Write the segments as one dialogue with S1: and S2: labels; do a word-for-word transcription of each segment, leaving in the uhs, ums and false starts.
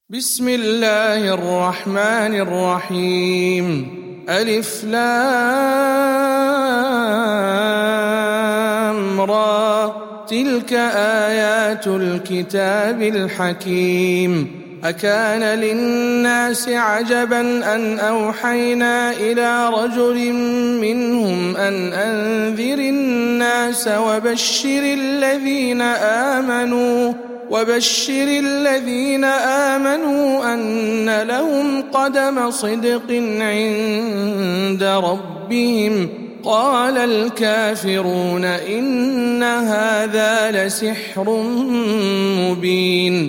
S1: بسم الله الرحمن الرحيم ألف لام را تلك آيات الكتاب الحكيم أكان للناس عجبا أن أوحينا إلى رجل منهم أن أنذر الناس وبشر الذين آمنوا وبشر الذين آمنوا أن لهم قدم صدق عند ربهم قال الكافرون إن هذا لسحر مبين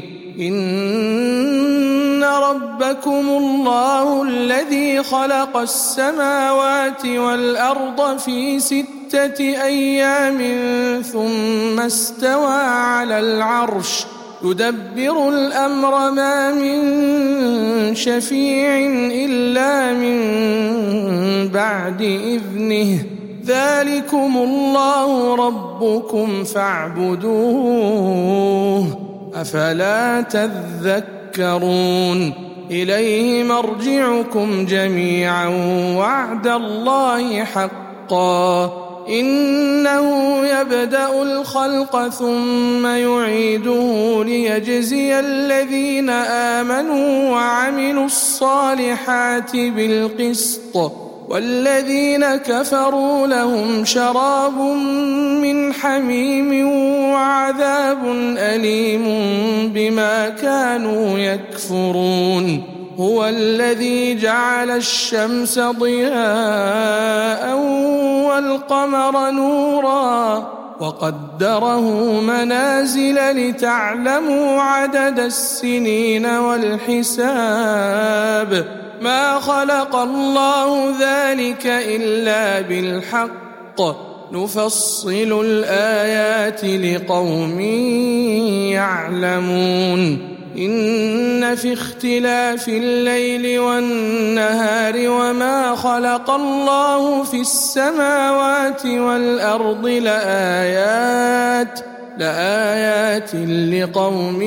S1: إن ربكم الله الذي خلق السماوات والأرض في ستة أيام ثم استوى على العرش يدبر الأمر ما من شفيع إلا من بعد إذنه ذلكم الله ربكم فاعبدوه أفلا تذكرون إليه مرجعكم جميعا وعد الله حقا إنه يبدأ الخلق ثم يعيده ليجزي الذين آمنوا وعملوا الصالحات بالقسط والذين كفروا لهم شراب من حميم وعذاب أليم بما كانوا يكفرون هو الذي جعل الشمس ضياء والقمر نورا وقدره منازل لتعلموا عدد السنين والحساب ما خلق الله ذلك إلا بالحق نفصل الآيات لقوم يعلمون إن في اختلاف الليل والنهار وما خلق الله في السماوات والأرض لآيات لآيات لقوم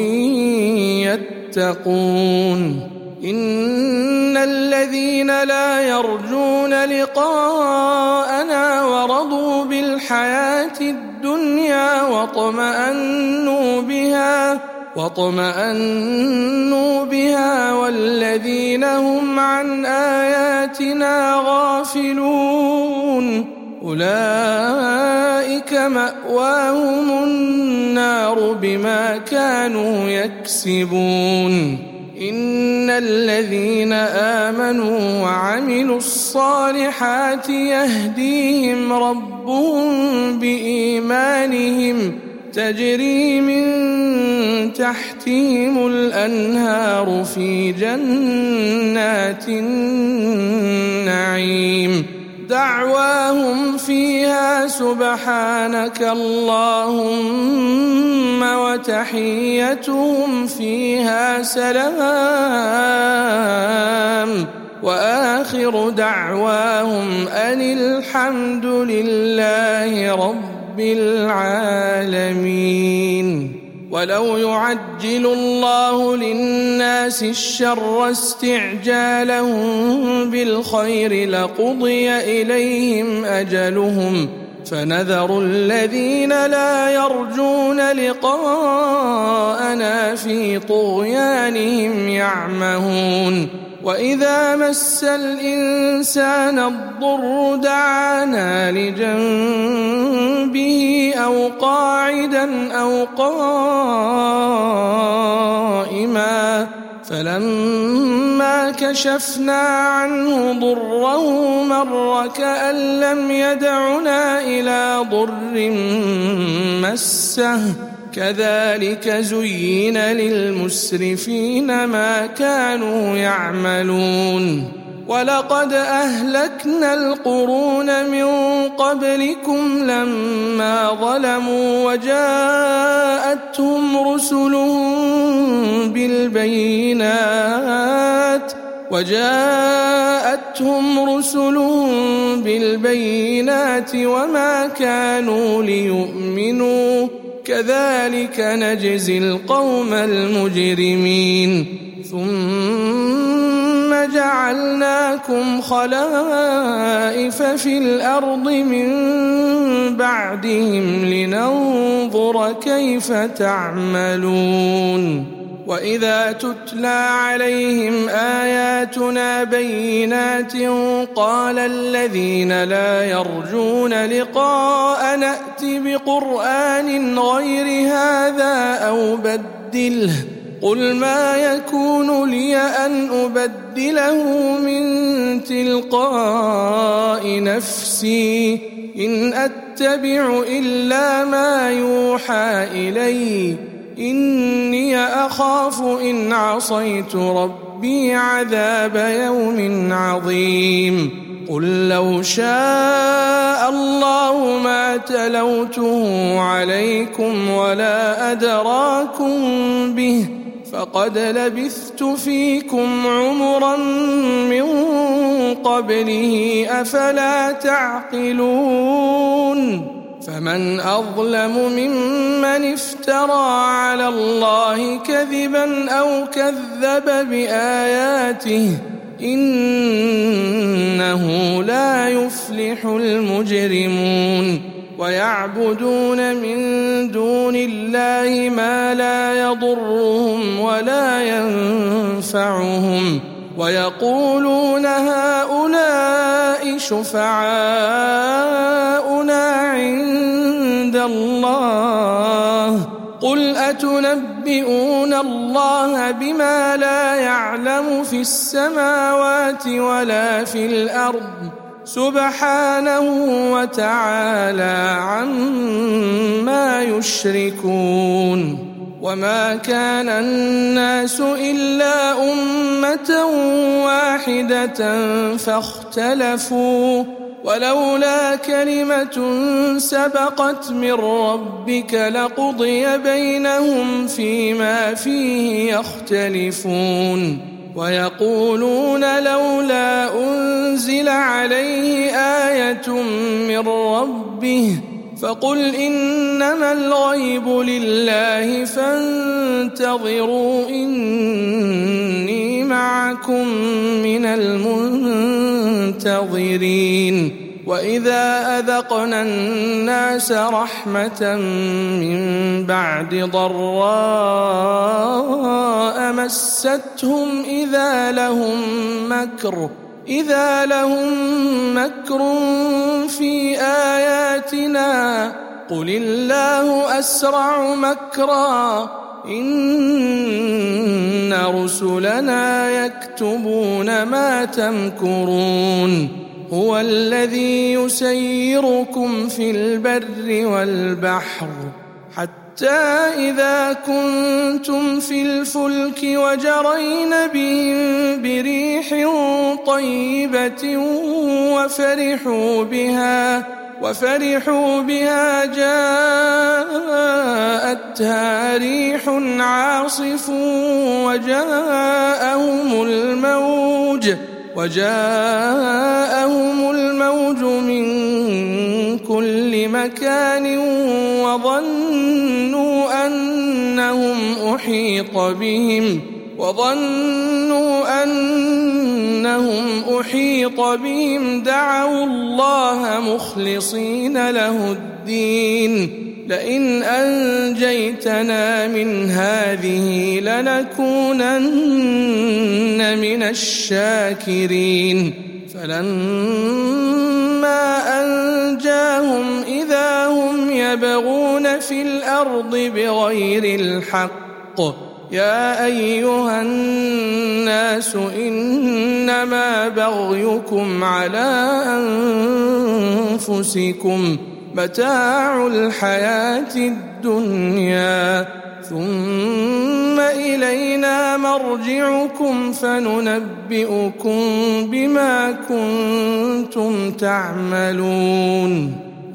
S1: يتقون إن الذين لا يرجون لقاءنا ورضوا بالحياة الدنيا واطمأنوا بها واطمأنوا بها والذين هم عن آياتنا غافلون أولئك مأواهم النار بما كانوا يكسبون إن الذين آمنوا وعملوا الصالحات يهديهم ربهم بإيمانهم تجري من تحتهم الأنهار في جنات النعيم دعواهم فيها سبحانك اللهم وتحيتهم فيها سلام وآخر دعواهم أن الحمد لله رب العالمين ولو يعجل الله للناس الشر استعجالهم بالخير لقضي إليهم أجلهم فنذر الذين لا يرجون لقاءنا في طغيانهم يعمهون وإذا مس الإنسان الضر دعانا لجنبه أو قاعدا أو قائما فلما كشفنا عنه ضره مر كأن لم يدعنا إلى ضر مسه كذلك زين للمسرفين ما كانوا يعملون ولقد أهلكنا القرون من قبلكم لما ظلموا وجاءتهم رسلهم بالبينات وجاءتهم رسلهم بالبينات وما كانوا ليؤمنوا كذلك نجزي القوم المجرمين ثم جعلناكم خلائف في الأرض من بعدهم لننظر كيف تعملون وإذا تتلى عليهم آياتنا بينات قال الذين لا يرجون لقاء نأت بقرآن غير هذا أو بدله قل ما يكون لي أن أبدله من تلقاء نفسي إن أتبع إلا ما يوحى إلي إني أخاف إن عصيت ربي عذاب يوم عظيم قل لو شاء الله ما تلوته عليكم ولا أدراكم به فقد لبثت فيكم عمرا من قبله أفلا تعقلون فمن أظلم ممن افترى على الله كذبا أو كذب بآياته إنه لا يفلح المجرمون ويعبدون من دون الله ما لا يضرهم ولا ينفعهم ويقولون هؤلاء شفعاؤنا عند الله قل أتنبئون الله بما لا يعلم في السماوات ولا في الأرض سبحانه وتعالى عما يشركون وما كان الناس إلا أمة واحدة فاختلفوا ولولا كلمة سبقت من ربك لقضي بينهم فيما فيه يختلفون ويقولون لولا أنزل عليه آية من ربه فقل إنما الغيب لله فانتظروا إني معكم من المنتظرين وإذا أذقنا الناس رحمة من بعد ضراء مستهم إذا لهم مكر إذا لهم مكر في آياتنا قل الله أسرع مكرا إن رسلنا يكتبون ما تمكرون هو الذي يسيركم في البر والبحر حتى إذا كنتم في الفلك وجرين بهم بريح طيبة وفرحوا بها وفرحوا بها جاءتها ريح عاصف وجاءهم الموج وجاءهم الموج من كل مكان وظنوا أنهم أحيط بهم وظنوا أنهم أحيط بهم دعوا الله مخلصين له الدين لئن أنجيتنا من هذه لنكونن من الشاكرين فلما أنجاهم إذا هم يبغون في الأرض بغير الحق يا أيها الناس إنما بغيكم على أنفسكم متاع الحياة الدنيا ثم إلينا مرجعكم فننبئكم بما كنتم تعملون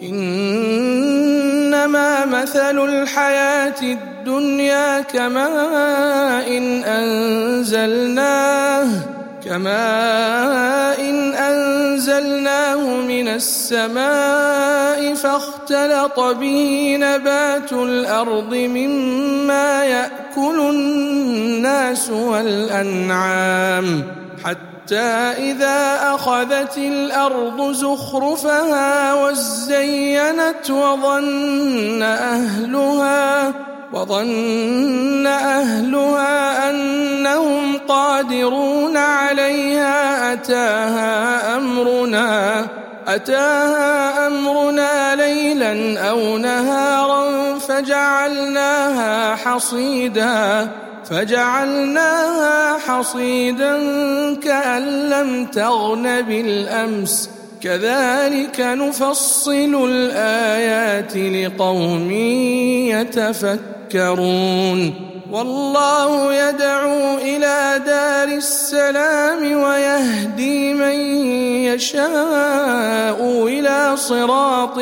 S1: إنما مثل الحياة الدنيا كماء إن أنزلناه كماء إن أنزلناه أنزلناه من السماء فاختلط به نبات الأرض مما يأكل الناس والأنعام حتى إذا أخذت الأرض زخرفها وزينت وظن أهلها وظن أهلها أنهم قادرون عليها أتاها أمرنا أتاها أمرنا ليلا أو نهارا فجعلناها حصيدا فجعلناها حصيدا كأن لم تغن بالأمس كذلك نفصل الآيات لقوم يتفكرون والله يدعو إلى دار السلام ويهدي من يشاء إلى صراط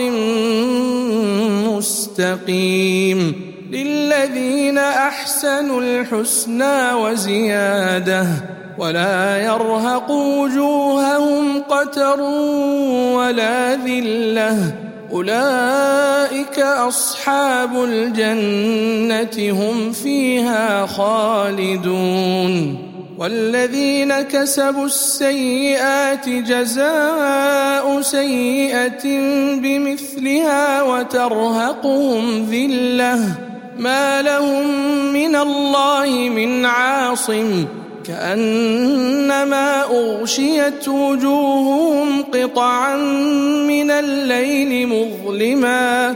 S1: مستقيم للذين أحسنوا الحسنى وزيادة ولا يرهق وجوههم قتر ولا ذلة أولئك أصحاب الجنة هم فيها خالدون والذين كسبوا السيئات جزاء سيئة بمثلها وترهقهم ذلة ما لهم من الله من عاصم كأنما أغشيت وجوههم قطعا من الليل مظلما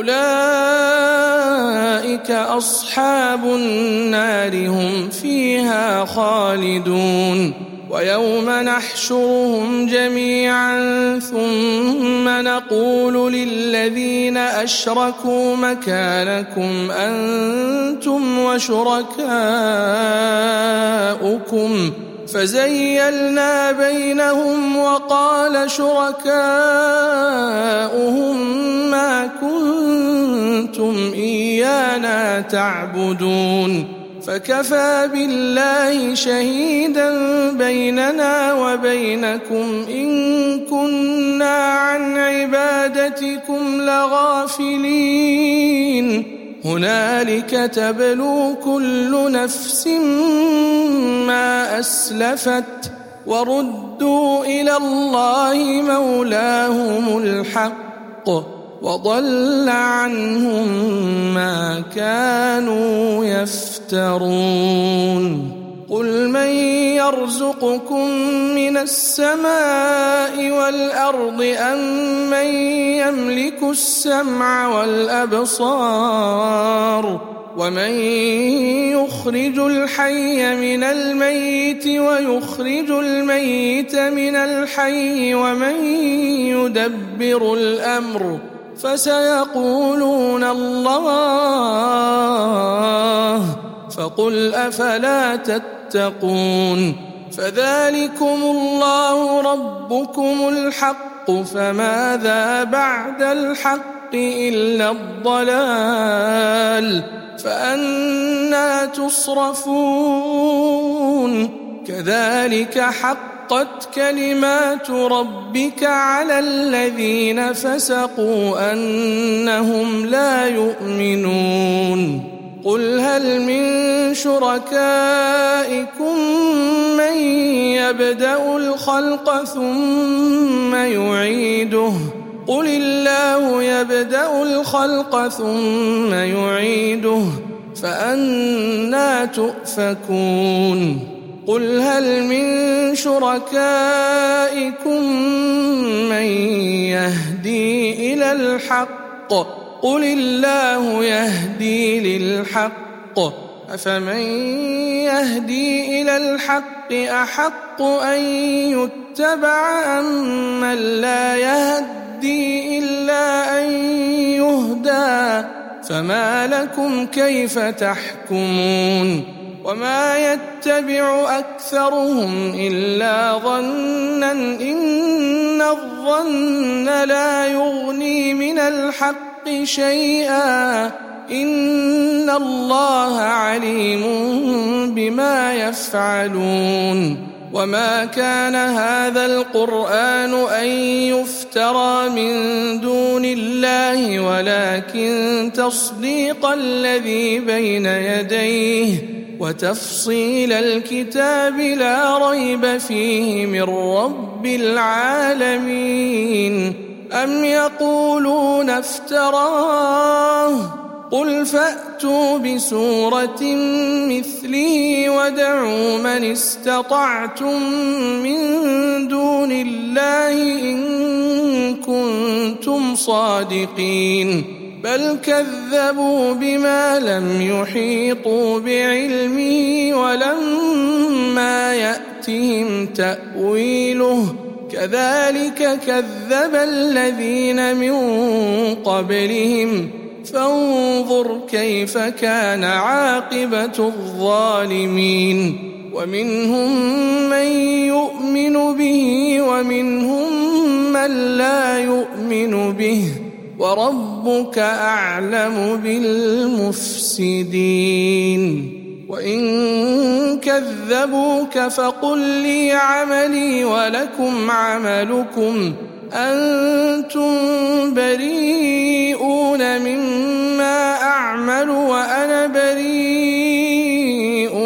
S1: أولئك أصحاب النار هم فيها خالدون ويوم نحشرهم جميعا ثم نقول للذين أشركوا مكانكم أنتم وشركاؤكم فزيلنا بينهم وقال شركاؤهم ما كنتم إيانا تعبدون فكفى بالله شهيدا بيننا وبينكم إن كنا عن عبادتكم لغافلين هنالك تبلو كل نفس ما أسلفت وردوا إلى الله مولاهم الحق وضل عنهم ما كانوا يفترون قل من يرزقكم من السماء والأرض أم من يملك السمع والأبصار ومن يخرج الحي من الميت ويخرج الميت من الحي ومن يدبر الأمر فسيقولون الله فقل أفلا تتقون فذلكم الله ربكم الحق فماذا بعد الحق إلا الضلال فأنى تصرفون كذلك حقت كلمات ربك على الذين فسقوا أنهم لا يؤمنون قل هل من شركائكم من يبدأ الخلق ثم يعيده قل الله يبدأ الخلق ثم يعيده فأنى تؤفكون قل هل من شركائكم من يهدي إلى الحق قل الله يهدي للحق أفمن يهدي إلى الحق أحق أن يتبع أم من لا يهدي إلا أن يهدى فما لكم كيف تحكمون وما يتبع أكثرهم إلا ظنا إن الظن لا يغني من الحق شيئا إن الله عليم بما يفعلون وما كان هذا القرآن أن يفترى من دون الله ولكن تصديق الذي بين يديه وتفصيل الكتاب لا ريب فيه من رب العالمين. أم يقولون افتراه قل فأتوا بسورة مثله وادعوا من استطعتم من دون الله إن كنتم صادقين بل كذبوا بما لم يحيطوا بعلمه ولما يأتهم تأويله كذلك كذب الذين من قبلهم فانظر كيف كان عاقبة الظالمين. ومنهم من يؤمن به ومنهم من لا يؤمن به وربك أعلم بالمفسدين. وإن كذبوك فقل لي عملي ولكم عملكم أنتم بريئون مما أعمل وأنا بريء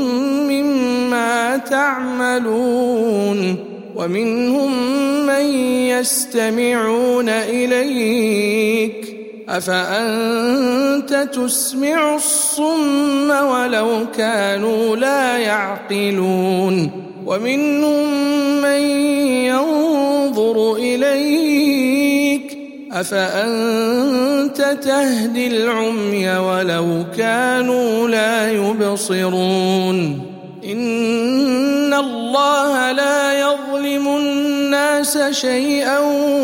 S1: مما تعملون. ومنهم من يستمعون إليك أفأنت تسمع الصم ولو كانوا لا يعقلون. ومنهم من ينظر إليك أفأنت تهدي العمي ولو كانوا لا يبصرون. إن الله لا يظلم الناس شيئا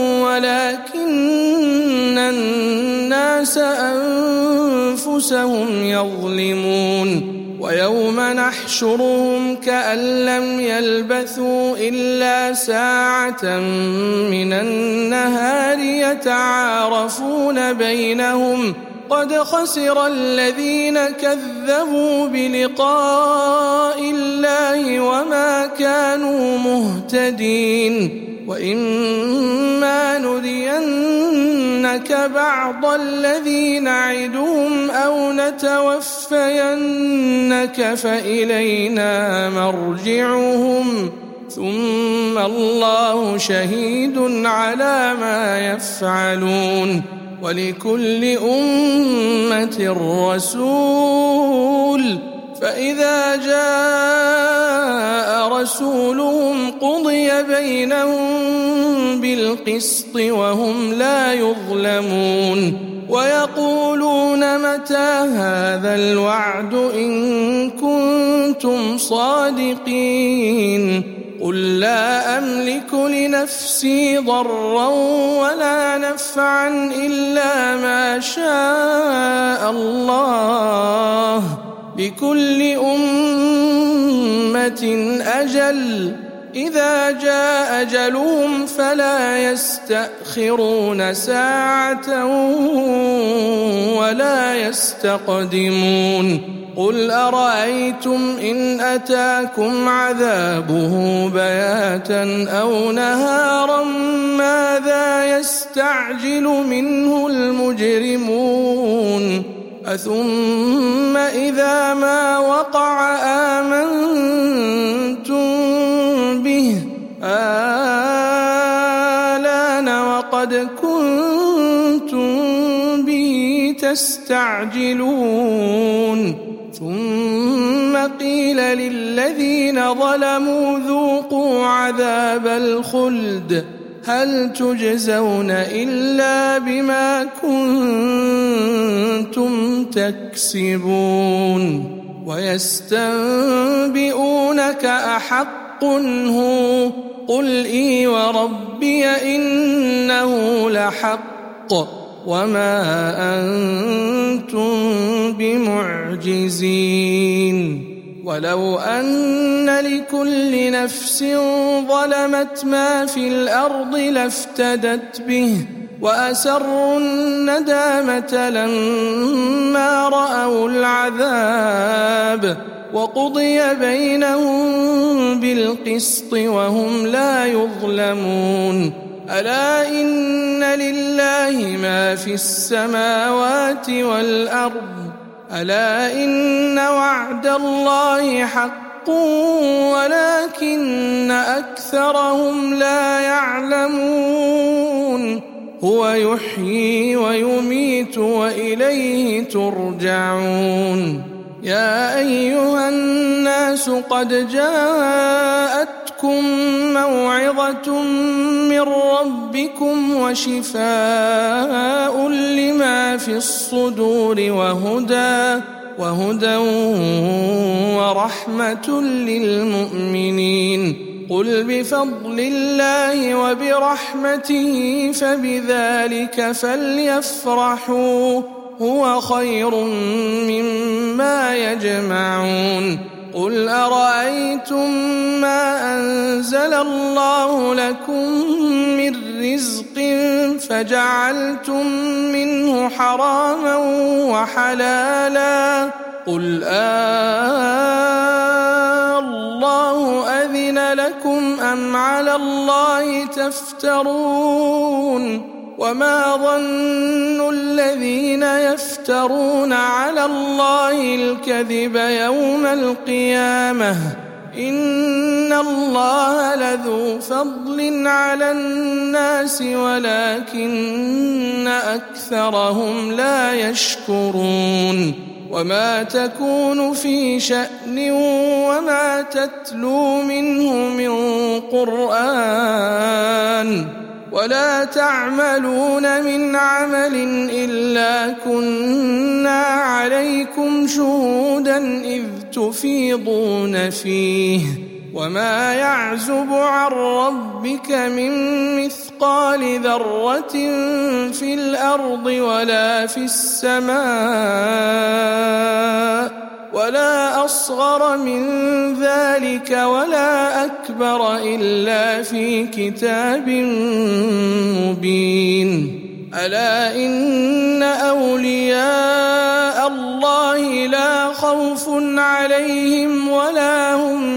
S1: ولكن الناس أنفسهم يظلمون. ويوم نحشرهم كأن لم يلبثوا إلا ساعة من النهار يتعارفون بينهم قد خسر الذين كذبوا بلقاء الله وما كانوا مهتدين. وإما نرينك بعض الذي نعدهم أو نتوفينك فإلينا مرجعهم ثم الله شهيد على ما يفعلون. ولكل أمة رسول فإذا جاء رسولهم قضي بينهم بالقسط وهم لا يظلمون. ويقولون متى هذا الوعد إن كنتم صادقين قل لا أملك لنفسي ضرا ولا نفعا إلا ما شاء الله لكل أمة أجل إذا جاء أجلهم فلا يستأخرون ساعة ولا يستقدمون. قل أرأيتم إن أتاكم عذابه بياتا أو نهارا ماذا يستعجل منه المجرمون أثم إذا ما وقع آمنتم به آلان وقد كنتم به تستعجلون ثم قيل للذين ظلموا ذوقوا عذاب الخلد هل تجزون إلا بما كنتم تكسبون ويستنبئونك أحق هو قل إي وربي إنه لحق وما أنتم بمعجزين ولو أن لكل نفس ظلمت ما في الأرض لافتدت به وأسروا الندامة لما رأوا العذاب وقضي بينهم بالقسط وهم لا يظلمون ألا إن لله ما في السماوات والأرض ألا إن وعد الله حق ولكن أكثرهم لا يعلمون هو يحيي ويميت وإليه ترجعون يا أيها الناس قد جاءتكم موعظة من ربكم وشفاء لما في الصدور وهدى وهدى ورحمة للمؤمنين قل بفضل الله وبرحمته فبذلك فليفرحوا هو خير مما يجمعون قل أرأيتم ما أنزل الله لكم من رزق فجعلتم منه حراما وحلالا قل آه الله أذن لكم أم على الله تفترون وما ظن الذين يفترون على الله الكذب يوم القيامة إن الله لذو فضل على الناس ولكن أكثرهم لا يشكرون وما تكون في شأن وما تتلو منه من قرآن ولا تعملون من عمل إلا كنا عليكم شهودا إذ تفيضون فيه وما يعزب عن ربك من مثقال ذرة في الأرض ولا في السماء ولا أصغر من ذلك ولا أكبر إلا في كتاب مبين ألا إن أولياء الله لا خوف عليهم ولا هم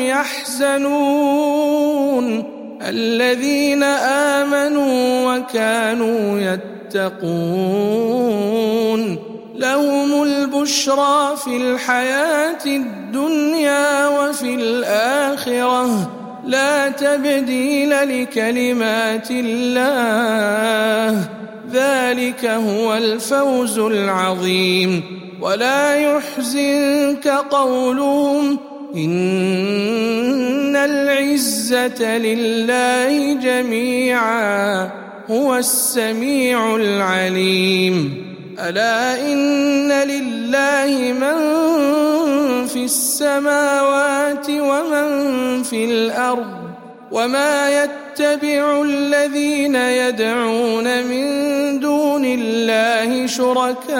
S1: يحزنون الذين آمنوا وكانوا يتقون لهم البشرى في الحياة الدنيا وفي الآخرة لا تبديل لكلمات الله ذلك هو الفوز العظيم ولا يحزنك قولهم إن العزة لله جميعا هو السميع العليم ألا إن لله من في السماوات ومن في الأرض وما يتبع الذين يدعون من دون الله شركاء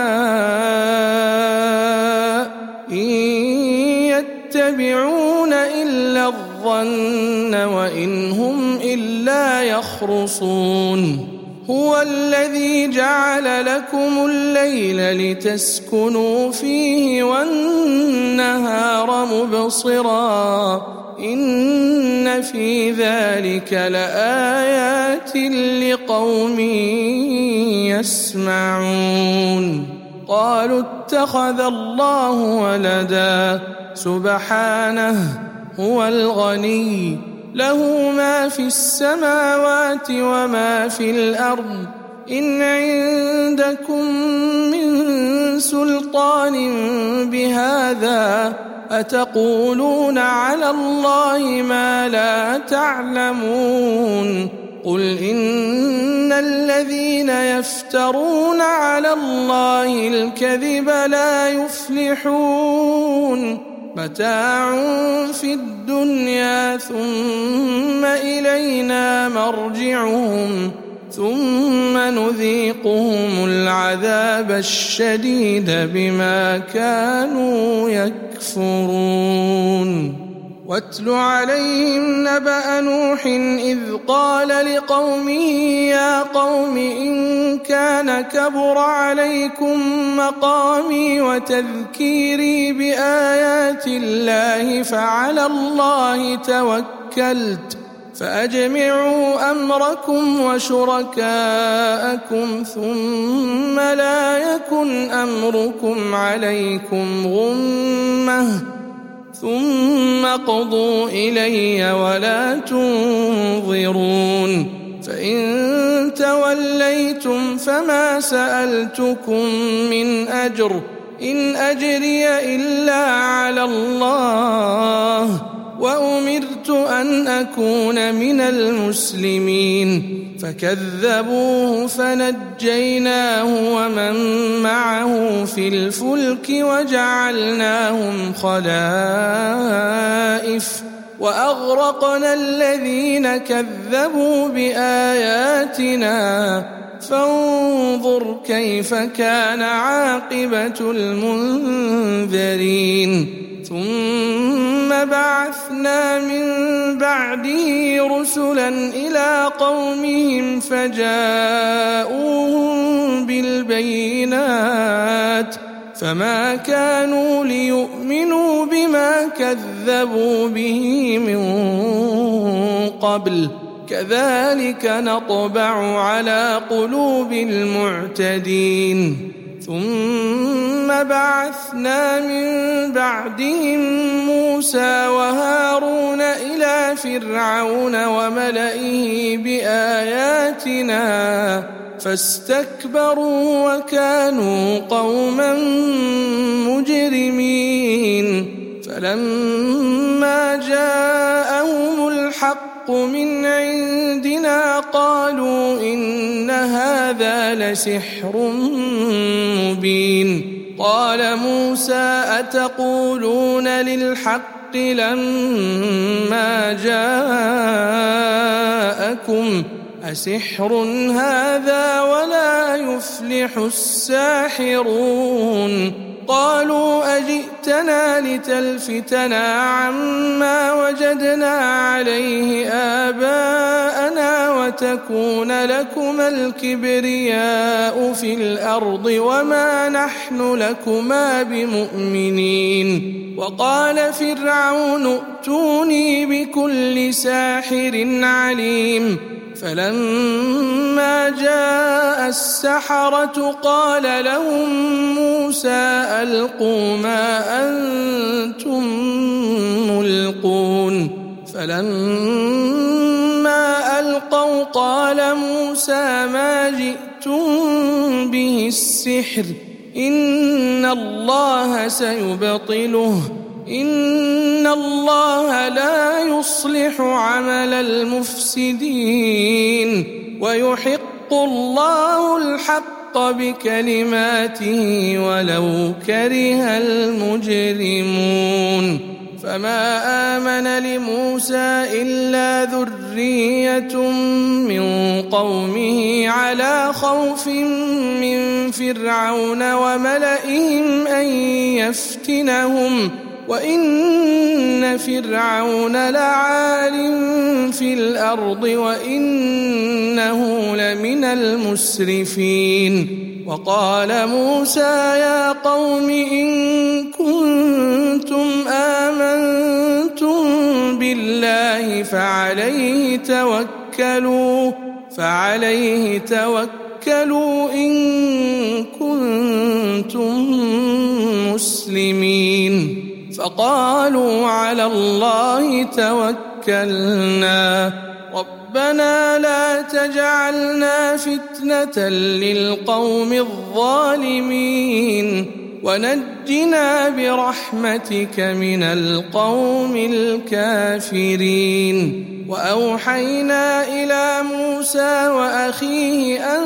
S1: إن يتبعون إلا الظن وإن هم إلا يخرصون هو الذي جعل لكم الليل لتسكنوا فيه والنهار مبصرا إن في ذلك لآيات لقوم يسمعون قالوا اتخذ الله ولدا سبحانه هو الغني له ما في السماوات وما في الأرض إن عندكم من سلطان بهذا أتقولون على الله ما لا تعلمون قل إن الذين يفترون على الله الكذب لا يفلحون متاع في الدنيا ثم إلينا مرجعهم ثم نذيقهم العذاب الشديد بما كانوا يكفرون واتل عليهم نبأ نوح إذ قال لقومه يا قوم إن كان كبر عليكم مقامي وتذكيري بآيات الله فعلى الله توكلت فأجمعوا أمركم وشركاءكم ثم لا يكن أمركم عليكم غمة ثم قضوا إلي ولا تنظرون فإن توليتم فما سألتكم من أجر إن أجري إلا على الله وأمرت أن أكون من المسلمين فكذبوه فنجيناه ومن معه في الفلك وجعلناهم خلائف وأغرقنا الذين كذبوا بآياتنا فانظر كيف كان عاقبة المنذرين ثم بعثنا من بعده رسلا إلى قومهم فجاءوهم بالبينات فما كانوا ليؤمنوا بما كذبوا به من قبل كذلك نطبع على قلوب المعتدين ثم بعثنا من بعدهم موسى وهارون إلى فرعون وملئه بآياتنا فاستكبروا وكانوا قوما مجرمين فلما جاءهم الحق من عندنا قالوا إن هذا لسحر مبين قال موسى أتقولون للحق لما جاءكم أسحر هذا ولا يفلح الساحرون قالوا أجئتنا لتلفتنا عما وجدنا عليه آباءنا وتكون لكما الكبرياء في الأرض وما نحن لكما بمؤمنين وقال فرعون ائتوني بكل ساحر عليم فلما جاء السحرة قال لهم موسى ألقوا ما أنتم ملقون فلما ألقوا قال موسى ما جئتم به السحر إن الله سيبطله إن الله لا يصلح عمل المفسدين ويحق الله الحق بكلماته ولو كره المجرمون فما آمن لموسى إلا ذرية من قومه على خوف من فرعون وملئهم أن يفتنهم وإن فرعون لعال في الأرض وإنه لمن المسرفين وقال موسى يا قوم إن كنتم آمنتم بالله فعليه توكلوا فعليه توكلوا إن كنتم مسلمين فقالوا على الله توكلنا ربنا لا تجعلنا فتنة للقوم الظالمين ونجنا برحمتك من القوم الكافرين وأوحينا إلى موسى وأخيه أن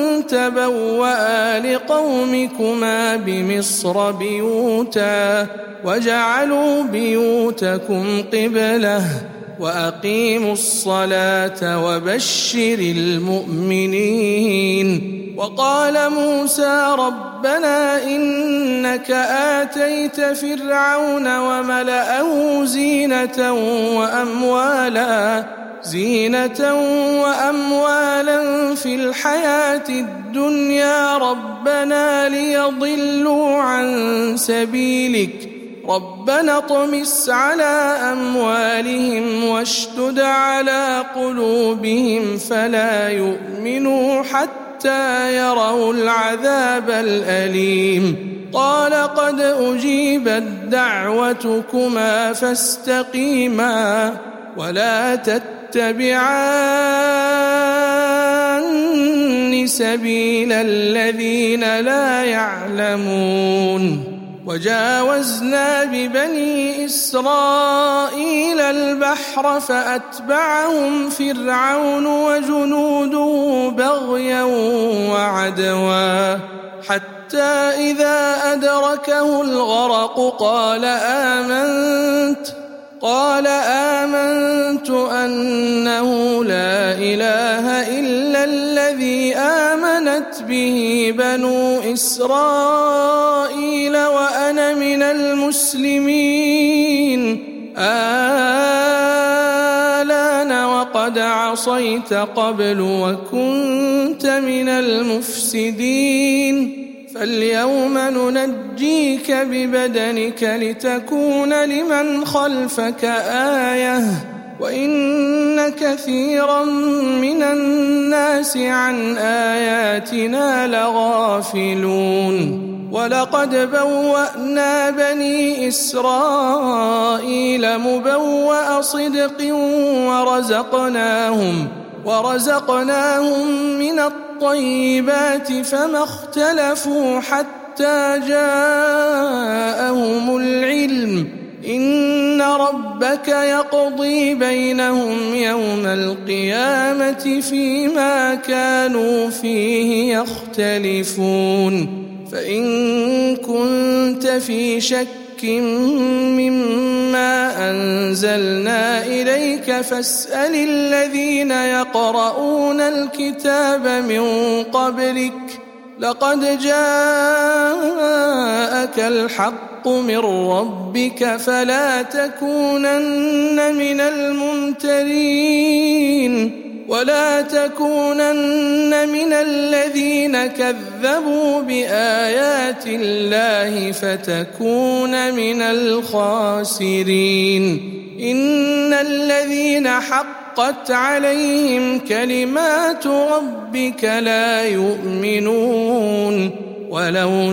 S1: تبوأ لقومكما بمصر بيوتا واجعلوا بيوتكم قبلة وأقيموا الصلاة وبشر المؤمنين. وقال موسى ربنا إنك آتيت فرعون وملأه زينة وأموالا زينة وأموالا في الحياة الدنيا ربنا ليضلوا عن سبيلك ربنا اطمس على أموالهم واشدد على قلوبهم فلا يؤمنوا حتى يروا العذاب الأليم. قال قد أجيبت دعوتكما فاستقيما ولا تتبعان سبيل الذين لا يعلمون. وجاوزنا ببني إسرائيل البحر فأتبعهم فرعون وجنوده بغيا وعدوا حتى إذا أدركه الغرق قال آمنت قال آمنت أنه لا إله إلا الذي آمنت به بنو إسرائيل وأنا من المسلمين. آلان وقد عصيت قبل وكنت من المفسدين فاليوم ننجيك ببدنك لتكون لمن خلفك آية وإن كثيرا من الناس عن آياتنا لغافلون. ولقد بوأنا بني إسرائيل مبوأ صدق ورزقناهم ورزقناهم من الطيبات فما اختلفوا حتى جاءهم العلم إن ربك يقضي بينهم يوم القيامة فيما كانوا فيه يختلفون. فإن كنت في شك مما أنزلنا إليك فاسأل الذين يقرؤون الكتاب من قبلك لقد جاءك الحق من ربك فلا تكونن من الممترين ولا تكونن من الذين كذبوا بآيات الله فتكون من الخاسرين. إن الذين حقت عليهم كلمات ربك لا يؤمنون ولو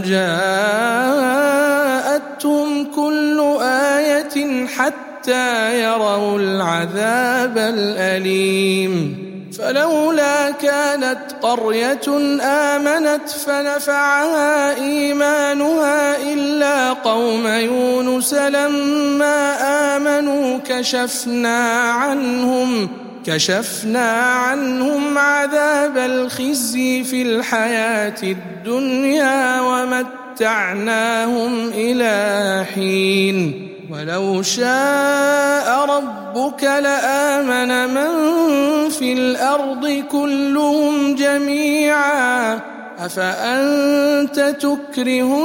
S1: جاءتهم كل آية حتى يروا العذاب الأليم. فلولا كانت قرية آمنت فنفعها إيمانها إلا قوم يونس لما آمنوا كشفنا عنهم كشفنا عنهم عذاب الخزي في الحياة الدنيا ومتعناهم إلى حين. ولو شاء ربك لآمن من في الأرض كلهم جميعا أفأنت تكره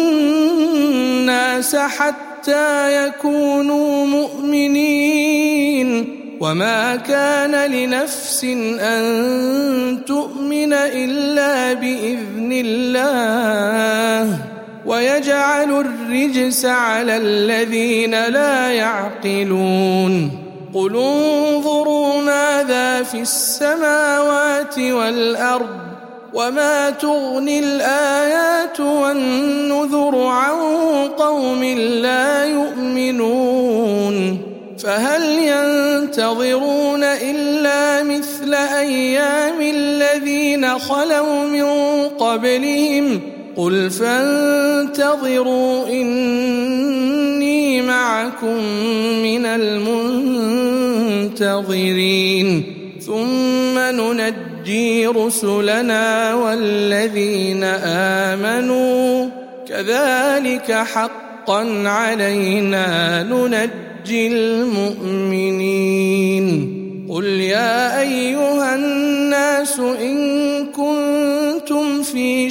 S1: الناس حتى يكونوا مؤمنين وما كان لنفس أن تؤمن إلا بإذن الله ويجعل الرجس على الذين لا يعقلون. قل انظروا ماذا في السماوات والأرض وما تغني الآيات والنذر عن قوم لا يؤمنون. فهل ينتظرون إلا مثل أيام الذين خلوا من قبلهم قل فانتظروا إني معكم من المنتظرين ثم ننجي رسلنا والذين آمنوا كذلك حقا علينا ننجي المؤمنين.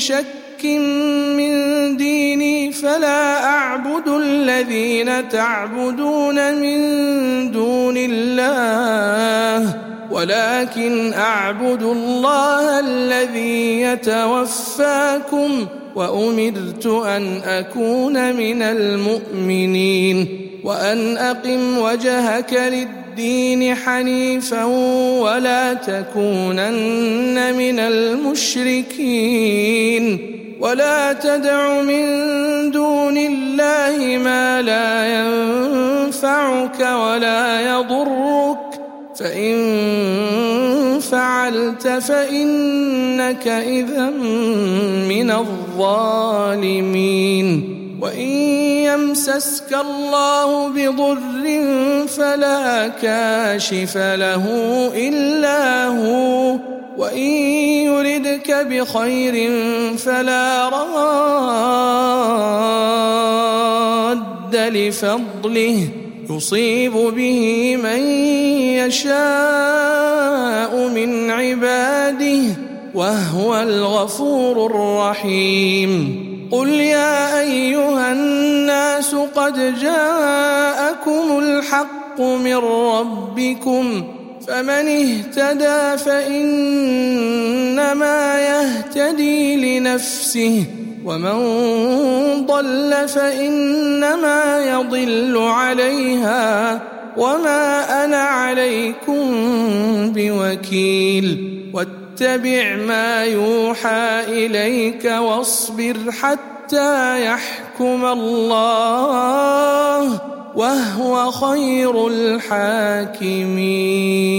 S1: شك من ديني فلا أعبد الذين تعبدون من دون الله ولكن أعبد الله الذي يتوفاكم وأمرت أن أكون من المؤمنين وأن أقم وجهك للدين حنيفا ولا تكونن من المشركين ولا تدع من دون الله ما لا ينفعك ولا يضرك فإن فعلت فإنك إذا من الظالمين وإن يمسسك الله بضر فلا كاشف له إلا هو وإن يردك بخير فلا راد لفضله يصيب به من يشاء من عباده وهو الغفور الرحيم قل يا أيها الناس قد جاءكم الحق من ربكم فمن اهتدى فإنما يهتدي لنفسه ومن ضل فإنما يضل عليها وما أنا عليكم بوكيل واتبع ما يوحى إليك واصبر حتى يحكم الله وهو خير الحاكمين.